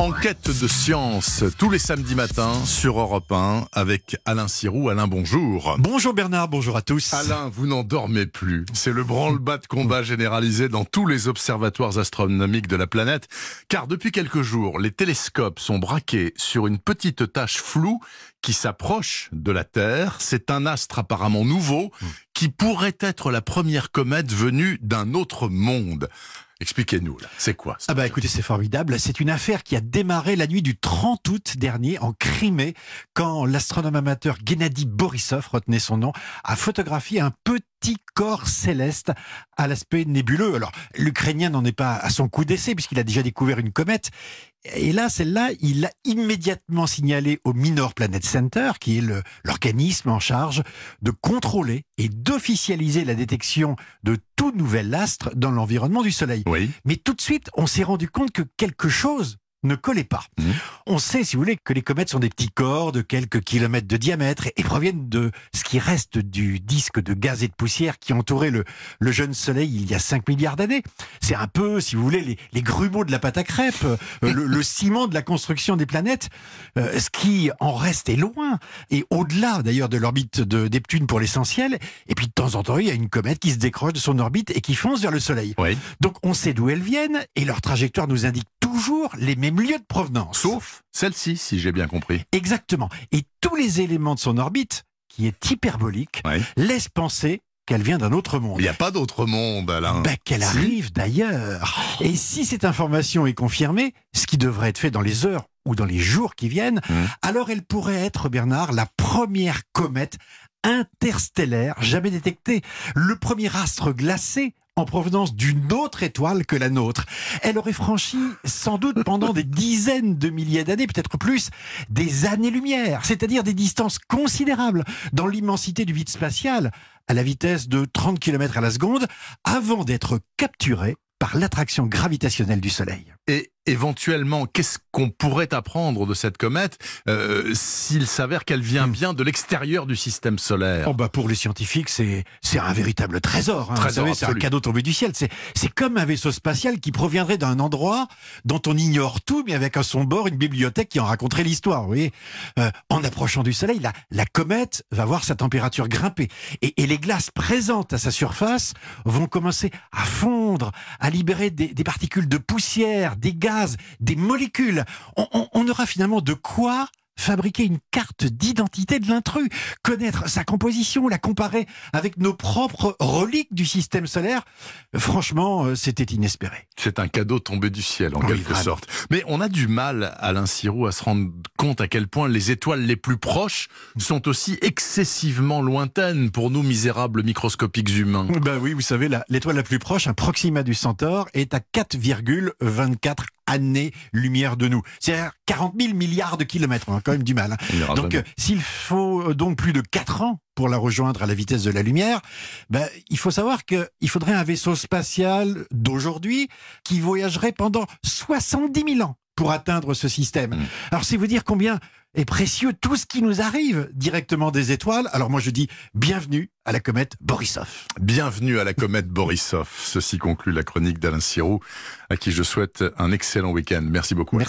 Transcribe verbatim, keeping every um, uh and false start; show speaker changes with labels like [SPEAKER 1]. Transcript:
[SPEAKER 1] Enquête de science, tous les samedis matins sur Europe un avec Alain Sirou. Alain, bonjour.
[SPEAKER 2] Bonjour Bernard, bonjour à tous.
[SPEAKER 1] Alain, vous n'en dormez plus. C'est le branle-bas de combat généralisé dans tous les observatoires astronomiques de la planète. Car depuis quelques jours, les télescopes sont braqués sur une petite tache floue qui s'approche de la Terre. C'est un astre apparemment nouveau qui pourrait être la première comète venue d'un autre monde. Expliquez-nous, là, c'est quoi ça?
[SPEAKER 2] Ah bah écoutez, c'est formidable. C'est une affaire qui a démarré la nuit du trente août dernier en Crimée, quand l'astronome amateur Gennady Borisov, retenez son nom, a photographié un petit corps céleste à l'aspect nébuleux. Alors, l'Ukrainien n'en est pas à son coup d'essai, puisqu'il a déjà découvert une comète. Et là, celle-là, il l'a immédiatement signalé au Minor Planet Center, qui est le, l'organisme en charge de contrôler et d'officialiser la détection de tout nouvel astre dans l'environnement du Soleil.
[SPEAKER 1] Oui.
[SPEAKER 2] Mais tout de suite, on s'est rendu compte que quelque chose ne collait pas. Mmh. On sait, si vous voulez, que les comètes sont des petits corps de quelques kilomètres de diamètre et proviennent de ce qui reste du disque de gaz et de poussière qui entourait le, le jeune Soleil il y a cinq milliards d'années. C'est un peu, si vous voulez, les, les grumeaux de la pâte à crêpes, euh, le, le ciment de la construction des planètes. Euh, ce qui en reste est loin, et au-delà d'ailleurs de l'orbite de Neptune pour l'essentiel. Et puis de temps en temps, il y a une comète qui se décroche de son orbite et qui fonce vers le Soleil.
[SPEAKER 1] Oui.
[SPEAKER 2] Donc on sait d'où elles viennent, et leur trajectoire nous indique toujours les mêmes lieux de provenance.
[SPEAKER 1] Sauf celle-ci, si j'ai bien compris.
[SPEAKER 2] Exactement. Et tous les éléments de son orbite, qui est hyperbolique,
[SPEAKER 1] Oui.
[SPEAKER 2] laissent penser qu'elle vient d'un autre monde.
[SPEAKER 1] Il n'y a pas d'autre monde, Alain.
[SPEAKER 2] Ben, qu'elle
[SPEAKER 1] Si.
[SPEAKER 2] arrive d'ailleurs. Et si cette information est confirmée, ce qui devrait être fait dans les heures ou dans les jours qui viennent, mmh. alors elle pourrait être, Bernard, la première comète interstellaire jamais détectée. Le premier astre glacé en provenance d'une autre étoile que la nôtre. Elle aurait franchi, sans doute pendant des dizaines de milliers d'années, peut-être plus, des années-lumière, c'est-à-dire des distances considérables dans l'immensité du vide spatial, à la vitesse de trente kilomètres à la seconde, avant d'être capturée par l'attraction gravitationnelle du Soleil.
[SPEAKER 1] Et éventuellement, qu'est-ce qu'on pourrait apprendre de cette comète euh, s'il s'avère qu'elle vient bien de l'extérieur du système solaire?
[SPEAKER 2] Oh bah pour les scientifiques, c'est c'est un véritable trésor. Hein.
[SPEAKER 1] Trésor,
[SPEAKER 2] vous savez, c'est un cadeau tombé du ciel. C'est c'est comme un vaisseau spatial qui proviendrait d'un endroit dont on ignore tout, mais avec à son bord une bibliothèque qui en raconterait l'histoire. Vous voyez, euh, en approchant du Soleil, la la comète va voir sa température grimper, et, et les glaces présentes à sa surface vont commencer à fondre, à libérer des, des particules de poussière, des gaz, des molécules. On, on, on aura finalement de quoi fabriquer une carte d'identité de l'intrus, connaître sa composition, la comparer avec nos propres reliques du système solaire. Franchement, c'était inespéré.
[SPEAKER 1] C'est un cadeau tombé du ciel, en
[SPEAKER 2] oui,
[SPEAKER 1] quelque
[SPEAKER 2] vraiment.
[SPEAKER 1] sorte. Mais on a du mal, Alain Sirou, à se rendre compte à quel point les étoiles les plus proches sont aussi excessivement lointaines pour nous, misérables microscopiques humains.
[SPEAKER 2] Ben oui, vous savez, la, l'étoile la plus proche, un Proxima du Centaure, est à quatre virgule vingt-quatre années-lumière de nous. C'est-à-dire quarante mille milliards de kilomètres. On a quand même du mal. Hein. Donc, euh, s'il faut donc plus de quatre ans pour la rejoindre à la vitesse de la lumière, ben, il faut savoir qu'il faudrait un vaisseau spatial d'aujourd'hui qui voyagerait pendant soixante-dix mille ans pour atteindre ce système. Mmh. Alors, c'est vous dire combien est précieux tout ce qui nous arrive directement des étoiles. Alors moi je dis bienvenue à la comète Borisov.
[SPEAKER 1] Bienvenue à la comète Borisov. Ceci conclut la chronique d'Alain Sirou, à qui je souhaite un excellent week-end. Merci beaucoup.
[SPEAKER 2] Merci.